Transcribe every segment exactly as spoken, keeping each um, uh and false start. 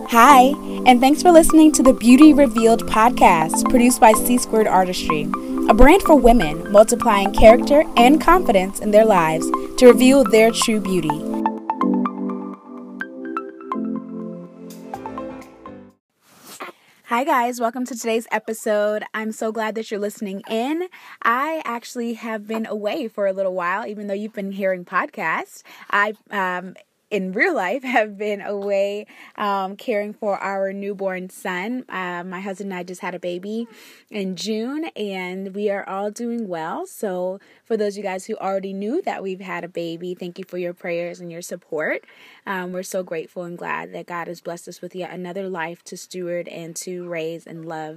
Hi, and thanks for listening to the Beauty Revealed podcast produced by C Squared Artistry, a brand for women multiplying character and confidence in their lives to reveal their true beauty. Hi guys, welcome to today's episode. I'm so glad that you're listening in. I actually have been away for a little while, even though you've been hearing podcasts. I um in real life have been away um, caring for our newborn son. Uh, my husband and I just had a baby in June, and we are all doing well. So for those of you guys who already knew that we've had a baby, thank you for your prayers and your support. Um, we're so grateful and glad that God has blessed us with yet another life to steward and to raise and love.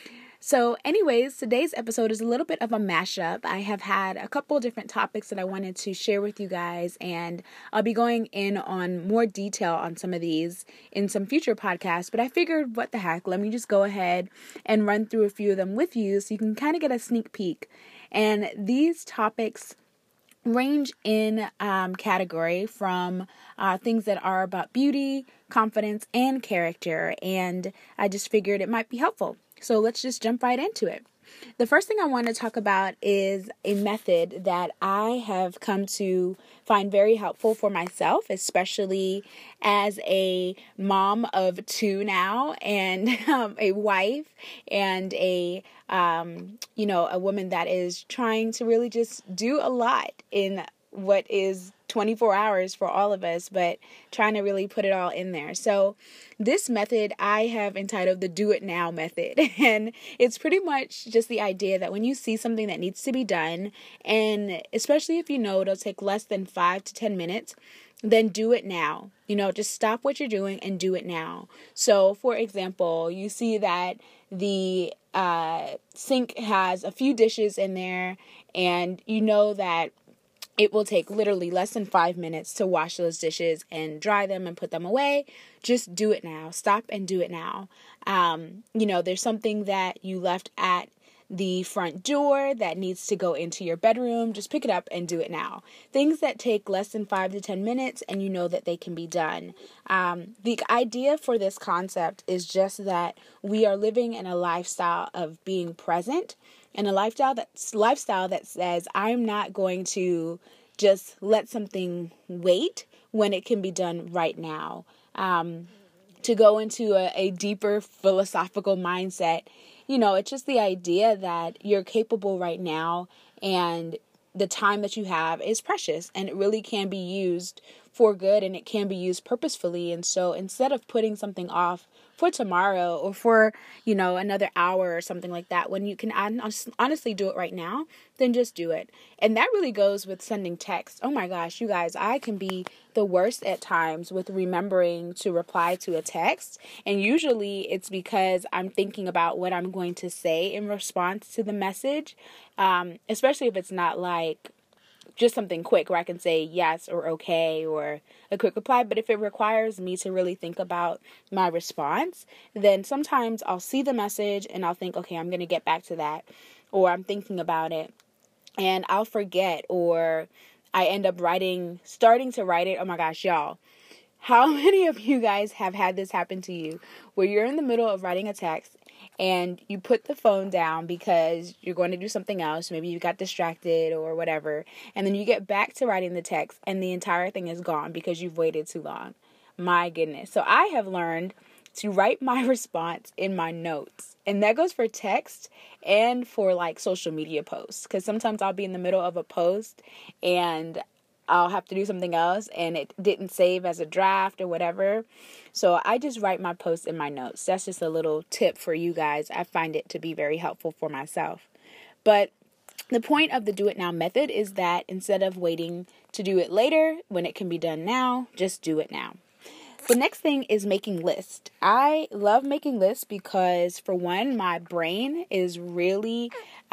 So anyways, today's episode is a little bit of a mashup. I have had a couple different topics that I wanted to share with you guys, and I'll be going in on more detail on some of these in some future podcasts, but I figured, what the heck, let me just go ahead and run through a few of them with you so you can kind of get a sneak peek. And these topics range in um, category from uh, things that are about beauty, confidence, and character, and I just figured it might be helpful. So let's just jump right into it. The first thing I want to talk about is a method that I have come to find very helpful for myself, especially as a mom of two now, and um, a wife, and a um, you know, a woman that is trying to really just do a lot in what is twenty-four hours for all of us, but trying to really put it all in there. So this method I have entitled the Do It Now method. And it's pretty much just the idea that when you see something that needs to be done, and especially if you know it'll take less than five to ten minutes, then do it now. You know, just stop what you're doing and do it now. So for example, you see that the uh, sink has a few dishes in there, and you know that it will take literally less than five minutes to wash those dishes and dry them and put them away. Just do it now. Stop and do it now. Um, you know, there's something that you left at the front door that needs to go into your bedroom. Just pick it up and do it now. Things that take less than five to ten minutes, and you know that they can be done. Um, the idea for this concept is just that we are living in a lifestyle of being present, and a lifestyle that's lifestyle that says, I'm not going to just let something wait when it can be done right now. Um, to go into a, a deeper philosophical mindset, you know, it's just the idea that you're capable right now, and the time that you have is precious, and it really can be used for good, and it can be used purposefully. And so instead of putting something off for tomorrow or for, you know, another hour or something like that, when you can honestly do it right now, then just do it. And that really goes with sending text. Oh my gosh, you guys, I can be the worst at times with remembering to reply to a text. And usually it's because I'm thinking about what I'm going to say in response to the message, um, especially if it's not like just something quick where I can say yes or okay or a quick reply. But if it requires me to really think about my response, then sometimes I'll see the message and I'll think, okay, I'm going to get back to that, or I'm thinking about it and I'll forget, or I end up writing, starting to write it. Oh my gosh, y'all. How many of you guys have had this happen to you where you're in the middle of writing a text and you put the phone down because you're going to do something else? Maybe you got distracted or whatever. And then you get back to writing the text and the entire thing is gone because you've waited too long. My goodness. So I have learned to write my response in my notes. And that goes for text and for like social media posts. Because sometimes I'll be in the middle of a post and I'll have to do something else and it didn't save as a draft or whatever. So I just write my posts in my notes. That's just a little tip for you guys. I find it to be very helpful for myself. But the point of the Do It Now method is that instead of waiting to do it later when it can be done now, just do it now. The next thing is making lists. I love making lists because, for one, my brain is really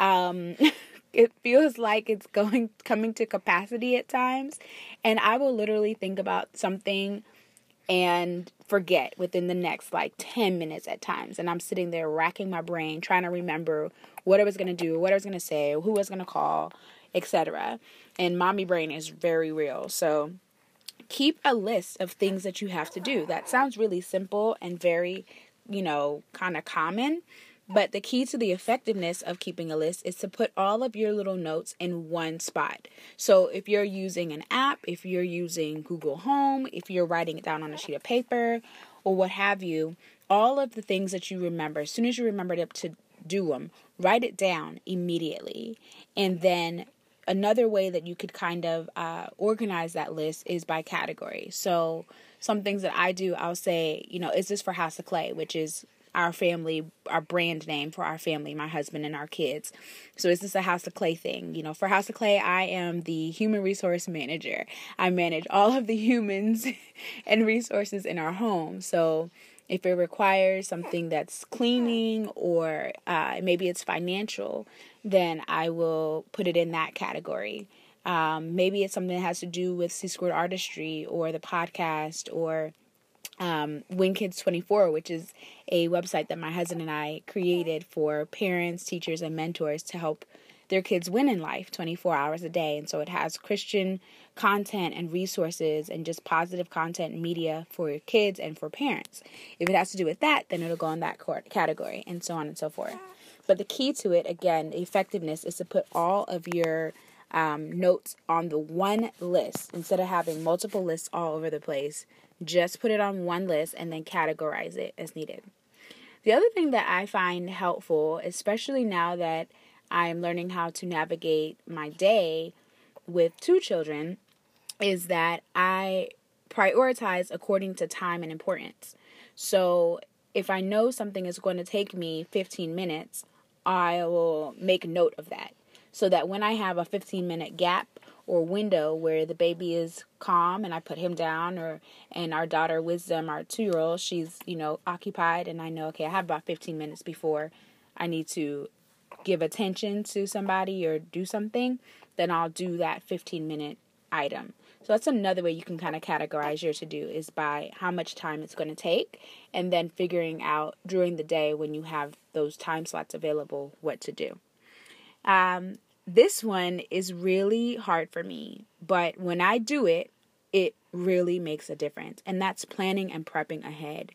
um it feels like it's going coming to capacity at times, and I will literally think about something and forget within the next like ten minutes at times, and I'm sitting there racking my brain trying to remember what I was going to do, what I was going to say, who I was going to call, et cetera. And mommy brain is very real. So keep a list of things that you have to do. That sounds really simple and very, you know, kind of common. But the key to the effectiveness of keeping a list is to put all of your little notes in one spot. So if you're using an app, if you're using Google Home, if you're writing it down on a sheet of paper or what have you, all of the things that you remember, as soon as you remember to, to do them, write it down immediately. And then another way that you could kind of uh, organize that list is by category. So some things that I do, I'll say, you know, is this for House of Clay, which is our family, our brand name for our family, my husband and our kids. So is this a House of Clay thing? You know, for House of Clay, I am the human resource manager. I manage all of the humans and resources in our home. So if it requires something that's cleaning or uh, maybe it's financial, then I will put it in that category. Um, maybe it's something that has to do with C Squared Artistry or the podcast or um, Win Kids twenty-four, which is a website that my husband and I created for parents, teachers, and mentors to help their kids win in life twenty-four hours a day. And so it has Christian content and resources and just positive content and media for kids and for parents. If it has to do with that, then it'll go in that category and so on and so forth. But the key to it, again, effectiveness, is to put all of your um, notes on the one list instead of having multiple lists all over the place. Just put it on one list and then categorize it as needed. The other thing that I find helpful, especially now that I'm learning how to navigate my day with two children, is that I prioritize according to time and importance. So if I know something is going to take me fifteen minutes, I will make note of that so that when I have a fifteen minute gap or window where the baby is calm and I put him down, or and our daughter Wisdom, our two-year-old, she's, you know, occupied, and I know, okay, I have about fifteen minutes before I need to give attention to somebody or do something, then I'll do that fifteen minute item. So that's another way you can kind of categorize your to-do, is by how much time it's going to take, and then figuring out during the day when you have those time slots available what to do. Um, this one is really hard for me, but when I do it, it really makes a difference, and that's planning and prepping ahead.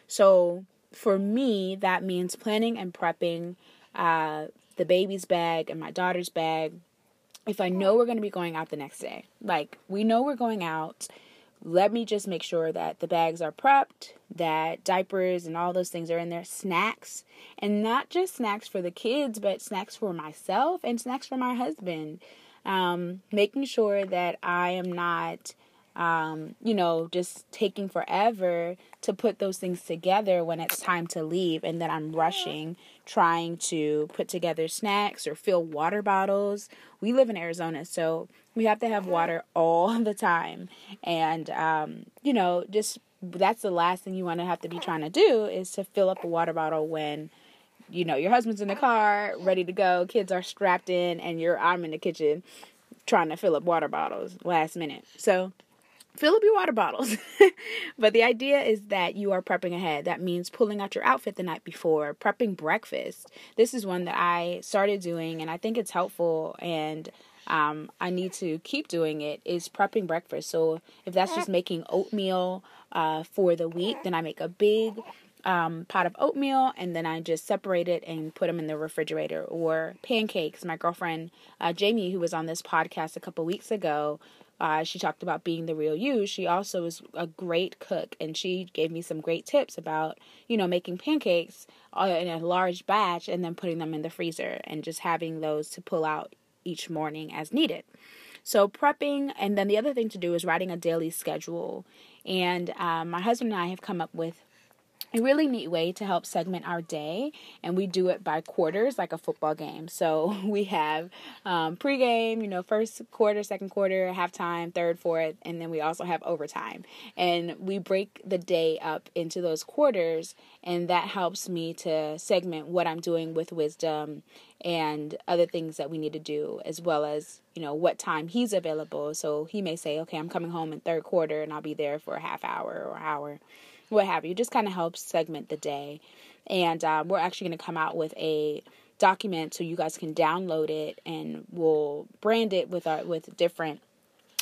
So for me, that means planning and prepping uh, the baby's bag and my daughter's bag. If I know we're going to be going out the next day, like we know we're going out, let me just make sure that the bags are prepped, that diapers and all those things are in there, snacks, and not just snacks for the kids, but snacks for myself and snacks for my husband. Um, making sure that I am not, um, you know, just taking forever to put those things together when it's time to leave, and that I'm rushing, trying to put together snacks or fill water bottles. We live in Arizona, so we have to have water all the time. And, um, you know, just that's the last thing you want to have to be trying to do, is to fill up a water bottle when, you know, your husband's in the car, ready to go, kids are strapped in, and you're, I'm in the kitchen trying to fill up water bottles last minute. So fill up your water bottles. But the idea is that you are prepping ahead. That means pulling out your outfit the night before, prepping breakfast. This is one that I started doing, and I think it's helpful, and um, I need to keep doing it, is prepping breakfast. So if that's just making oatmeal uh, for the week, then I make a big um, pot of oatmeal, and then I just separate it and put them in the refrigerator. Or pancakes. My girlfriend, uh, Jamie, who was on this podcast a couple weeks ago, Uh, she talked about being the real you. She also is a great cook, and she gave me some great tips about, you know, making pancakes in a large batch and then putting them in the freezer and just having those to pull out each morning as needed. So prepping, and then the other thing to do is writing a daily schedule. And um, my husband and I have come up with a really neat way to help segment our day, and we do it by quarters, like a football game. So we have um, pregame, you know, first quarter, second quarter, halftime, third, fourth, and then we also have overtime. And we break the day up into those quarters, and that helps me to segment what I'm doing with Wisdom and other things that we need to do, as well as, you know, what time he's available. So he may say, okay, I'm coming home in third quarter, and I'll be there for a half hour or hour, what have you. Just kind of helps segment the day. And uh, we're actually going to come out with a document so you guys can download it, and we'll brand it with our with different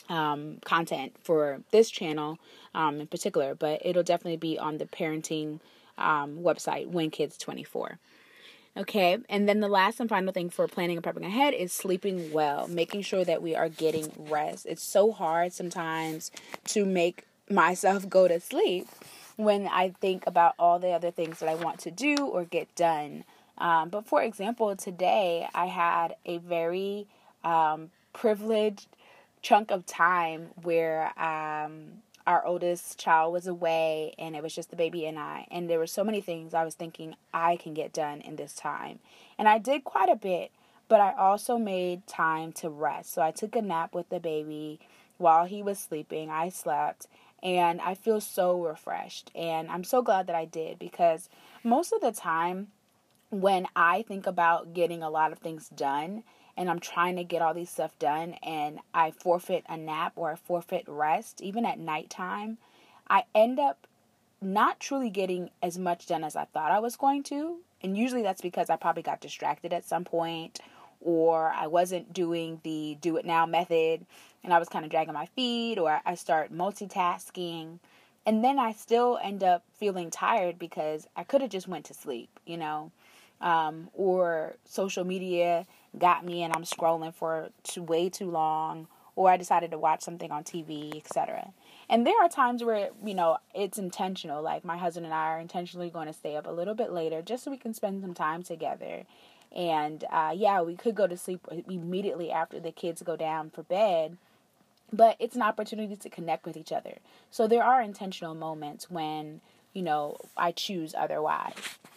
um, content for this channel um, in particular, but it'll definitely be on the parenting um, website, When Kids twenty-four. Okay, and then the last and final thing for planning and prepping ahead is sleeping well, making sure that we are getting rest. It's so hard sometimes to make myself go to sleep when I think about all the other things that I want to do or get done. Um, but for example, today I had a very um, privileged chunk of time where um, our oldest child was away and it was just the baby and I. And there were so many things I was thinking I can get done in this time. And I did quite a bit, but I also made time to rest. So I took a nap with the baby while he was sleeping. I slept. And I feel so refreshed. And I'm so glad that I did, because most of the time when I think about getting a lot of things done and I'm trying to get all these stuff done and I forfeit a nap or I forfeit rest, even at nighttime, I end up not truly getting as much done as I thought I was going to. And usually that's because I probably got distracted at some point, or I wasn't doing the do it now method and I was kind of dragging my feet, or I start multitasking, and then I still end up feeling tired because I could have just went to sleep, you know, um, or social media got me and I'm scrolling for too, way too long, or I decided to watch something on T V, et cetera. And there are times where, you know, it's intentional, like my husband and I are intentionally going to stay up a little bit later just so we can spend some time together. And, uh, yeah, we could go to sleep immediately after the kids go down for bed, but it's an opportunity to connect with each other. So there are intentional moments when, you know, I choose otherwise.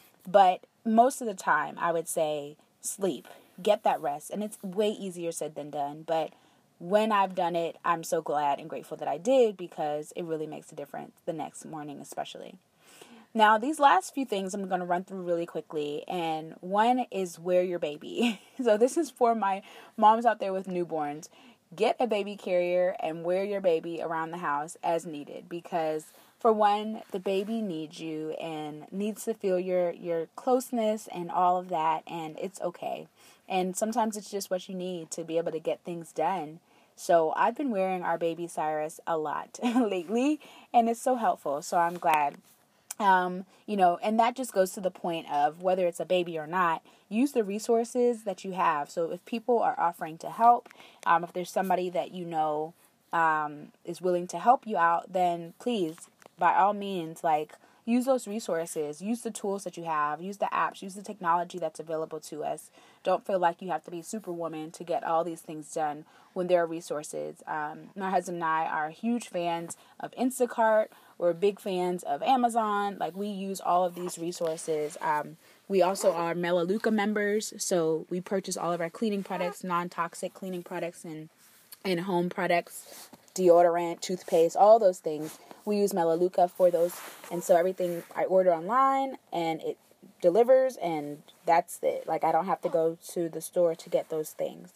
But most of the time, I would say sleep, get that rest. And it's way easier said than done. But when I've done it, I'm so glad and grateful that I did, because it really makes a difference the next morning especially. Now, these last few things I'm going to run through really quickly, and one is wear your baby. So this is for my moms out there with newborns. Get a baby carrier and wear your baby around the house as needed, because for one, the baby needs you and needs to feel your, your closeness and all of that, and it's okay. And sometimes it's just what you need to be able to get things done. So I've been wearing our baby Cyrus a lot lately, and it's so helpful, so I'm glad. Um, you know, and that just goes to the point of whether it's a baby or not, use the resources that you have. So if people are offering to help, um, if there's somebody that you know um, is willing to help you out, then please, by all means, like, use those resources, use the tools that you have, use the apps, use the technology that's available to us. Don't feel like you have to be superwoman to get all these things done when there are resources. Um, my husband and I are huge fans of Instacart. We're big fans of Amazon. Like, we use all of these resources. Um, we also are Melaleuca members, so we purchase all of our cleaning products, non-toxic cleaning products and, and home products, deodorant, toothpaste, all those things. We use Melaleuca for those, and so everything I order online, and it delivers, and that's it. Like, I don't have to go to the store to get those things.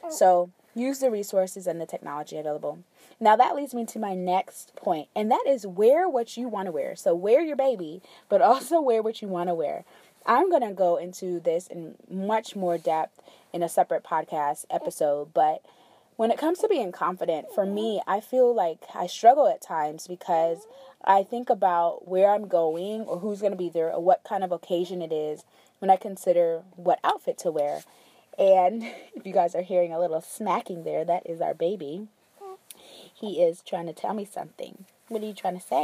So use the resources and the technology available. Now, that leads me to my next point, and that is wear what you want to wear. So wear your baby, but also wear what you want to wear. I'm going to go into this in much more depth in a separate podcast episode, but when it comes to being confident, for me, I feel like I struggle at times because I think about where I'm going or who's going to be there or what kind of occasion it is when I consider what outfit to wear. And if you guys are hearing a little smacking there, that is our baby. He is trying to tell me something. What are you trying to say?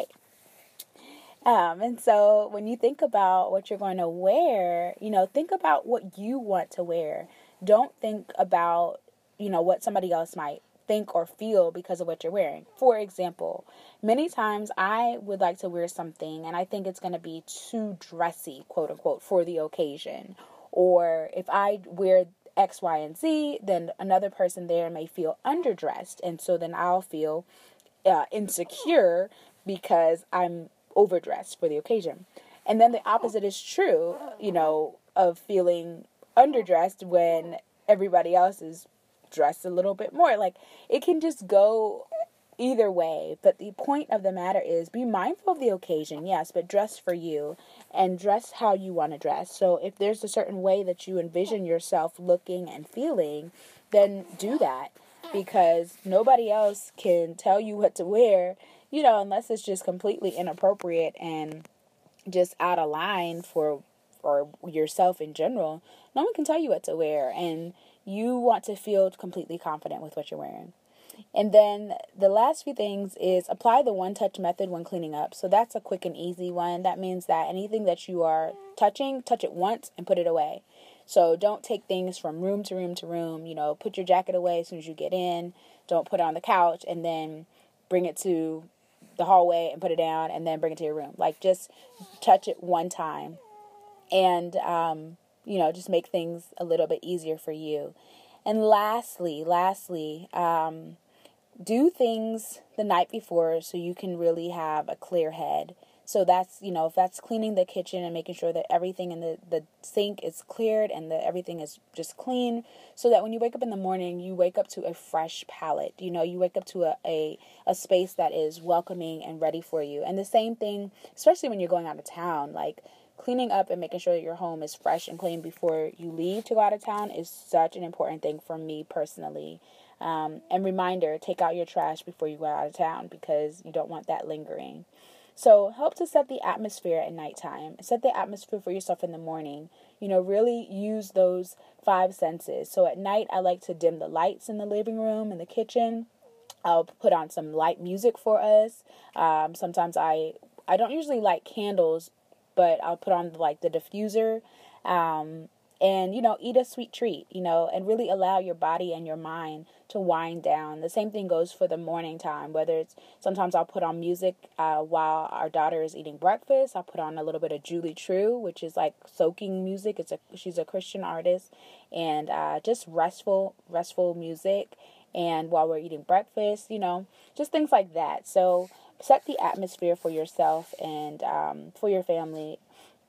Um, and so when you think about what you're going to wear, you know, think about what you want to wear. Don't think about, you know, what somebody else might think or feel because of what you're wearing. For example, many times I would like to wear something and I think it's going to be too dressy, quote unquote, for the occasion. Or if I wear X, Y, and Z, then another person there may feel underdressed. And so then I'll feel uh, insecure because I'm overdressed for the occasion. And then the opposite is true, you know, of feeling underdressed when everybody else is dressed a little bit more. Like, it can just go either way. But the point of the matter is, be mindful of the occasion, yes, but dress for you and dress how you want to dress. So if there's a certain way that you envision yourself looking and feeling, then do that. because nobody else can tell you what to wear, you know, unless it's just completely inappropriate and just out of line for or yourself in general. No one can tell you what to wear, and you want to feel completely confident with what you're wearing. And then the last few things is apply the one-touch method when cleaning up. So that's a quick and easy one. That means that anything that you are touching, touch it once and put it away. So don't take things from room to room to room. You know, put your jacket away as soon as you get in. Don't put it on the couch and then bring it to the hallway and put it down and then bring it to your room. Like, just touch it one time. And, um, you know, just make things a little bit easier for you. And lastly, lastly, um, do things the night before so you can really have a clear head. So that's, you know, if that's cleaning the kitchen and making sure that everything in the, the sink is cleared and that everything is just clean, so that when you wake up in the morning, you wake up to a fresh palette. You know, you wake up to a, a, a space that is welcoming and ready for you. And the same thing, especially when you're going out of town, like cleaning up and making sure that your home is fresh and clean before you leave to go out of town is such an important thing for me personally. Um, and reminder, take out your trash before you go out of town because you don't want that lingering. So help to set the atmosphere at nighttime. Set the atmosphere for yourself in the morning. You know, really use those five senses. So at night, I like to dim the lights in the living room and the kitchen. I'll put on some light music for us. Um, sometimes I, I don't usually light candles, but I'll put on like the diffuser. Um, And, you know, eat a sweet treat, you know, and really allow your body and your mind to wind down. The same thing goes for the morning time, whether it's sometimes I'll put on music uh, while our daughter is eating breakfast. I'll put on a little bit of Julie True, which is like soaking music. It's a She's a Christian artist, and uh, just restful, restful music. And while we're eating breakfast, you know, just things like that. So set the atmosphere for yourself and um, for your family,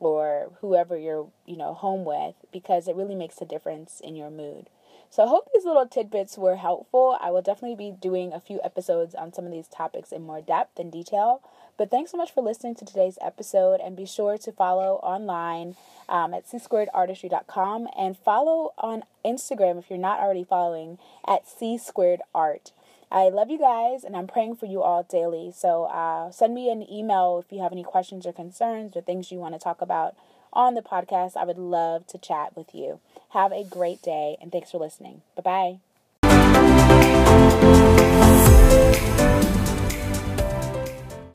or whoever you're, you know, home with, because it really makes a difference in your mood. So I hope these little tidbits were helpful. I will definitely be doing a few episodes on some of these topics in more depth and detail. But thanks so much for listening to today's episode, and be sure to follow online um, at c squared artistry dot com, and follow on Instagram if you're not already following at c squared art. I love you guys, and I'm praying for you all daily. So uh, send me an email if you have any questions or concerns or things you want to talk about on the podcast. I would love to chat with you. Have a great day, and thanks for listening. Bye-bye.